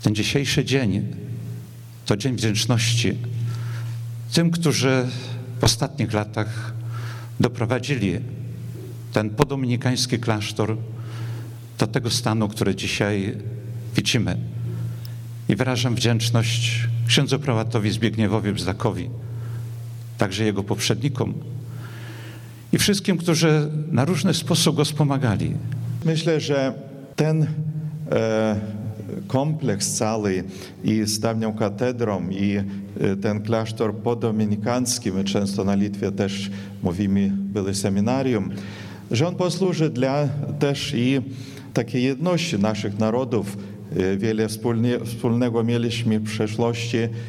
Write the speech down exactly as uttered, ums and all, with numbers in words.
Ten dzisiejszy dzień to dzień wdzięczności tym, którzy w ostatnich latach doprowadzili ten podominikański klasztor do tego stanu, który dzisiaj widzimy. I wyrażam wdzięczność księdzu prałatowi Zbigniewowi Bzdakowi, także jego poprzednikom i wszystkim, którzy na różny sposób go wspomagali. Myślę, że ten e, kompleks cały i z dawnią katedrą i e, ten klasztor podominikański, my często na Litwie też mówimy, były seminarium, że on posłuży dla też i takiej jedności naszych narodów. Wiele wspólnie, wspólnego mieliśmy w przeszłości